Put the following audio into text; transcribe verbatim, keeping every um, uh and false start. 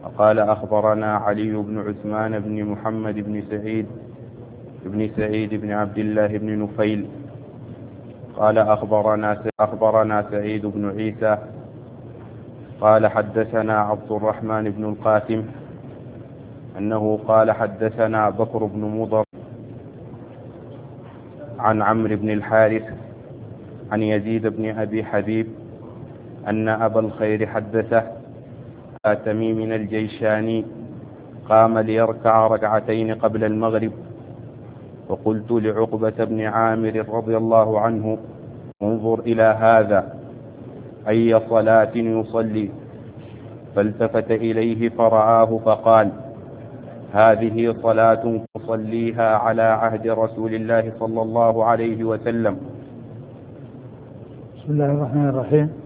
قال أخبرنا علي بن عثمان بن محمد بن سعيد بن سعيد بن عبد الله بن نفيل قال أخبرنا أخبرنا سعيد بن عيسى قال حدثنا عبد الرحمن بن القاسم أنه قال حدثنا بكر بن مضر عن عمرو بن الحارث عن يزيد بن أبي حبيب أن أبا الخير حدثه تميم الجيشاني قام ليركع ركعتين قبل المغرب، فقلت لعقبة بن عامر رضي الله عنه انظر إلى هذا أي صلاة يصلي، فالتفت إليه فرآه فقال هذه صلاة تصليها على عهد رسول الله صلى الله عليه وسلم. بسم الله الرحمن الرحيم.